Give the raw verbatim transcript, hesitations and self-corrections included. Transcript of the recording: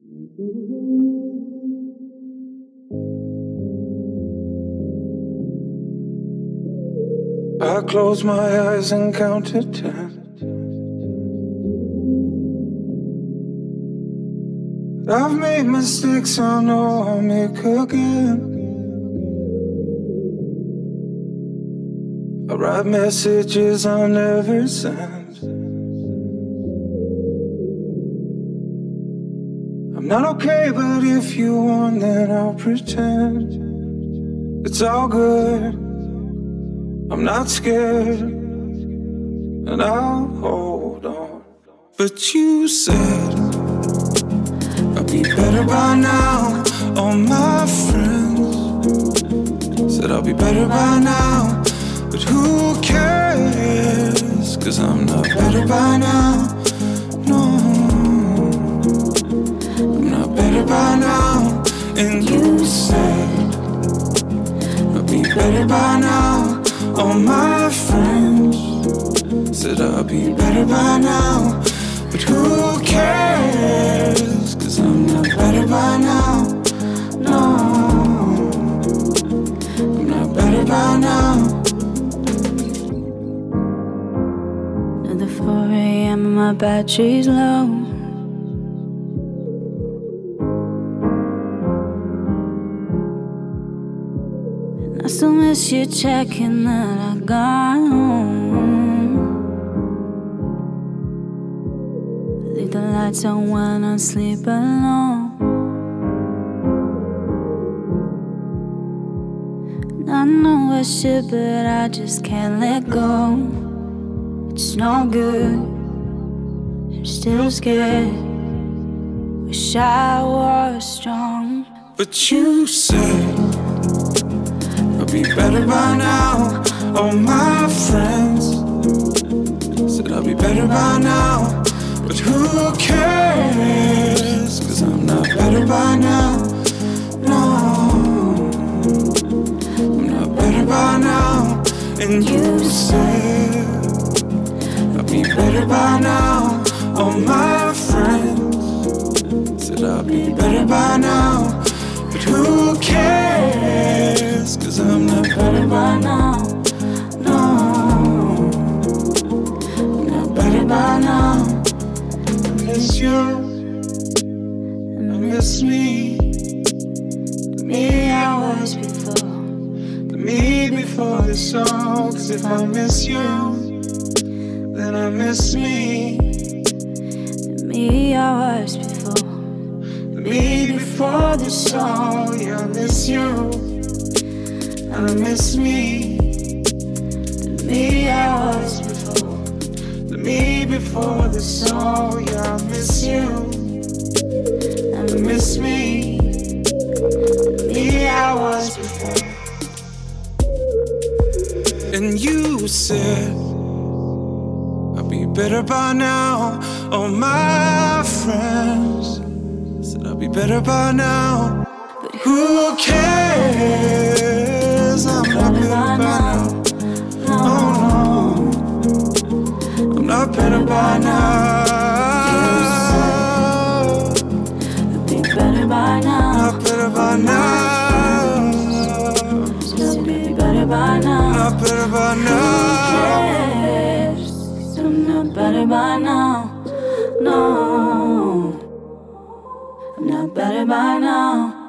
I close my eyes and count to ten. I've made mistakes, I know I'll make again. I write messages I'll never send. I'm not okay, but if you want, then I'll pretend. It's all good, I'm not scared, and I'll hold on. But you said I'll be better by now. All my friends said I'll be better by now. But who cares? Cause I'm not better by now. No, I'm not better by now. And you said I'll be better by now. All my friends said I'll be better by now. But who cares? Cause I'm not better by now. No, I'm not better by now. At four a.m. and my battery's low. And I still miss you checking that I got home. Leave the lights on when I sleep alone. And I know I should, but I just can't let go. It's no good, I'm still scared. Wish I was strong. But you said I'll be better by now. All my friends said I'll be better by now. But who cares? Cause I'm not better by now. No, I'm not better by now. And you said I'll be better by now. All my friends said I'll be better by now. But who cares? Cause I'm not better by now. No, I'm not better by now. I miss you, I miss me. The me I was before, the me before the song. Cause if I miss you, then I miss me. The me I was before, the me before the song. Yeah, I miss you, and I miss me. The me I was before, the me before the song. Yeah, I miss you, and I miss me. The me I was before. And you said I'll be better by now. All my friends said I'll be better by now. But who cares? I'm not better by now. Oh no, I'm not better by now. I'll be better by now. Not better by now. Just be better by now. Not better by now. I'm not better by now. No, I'm not better by now.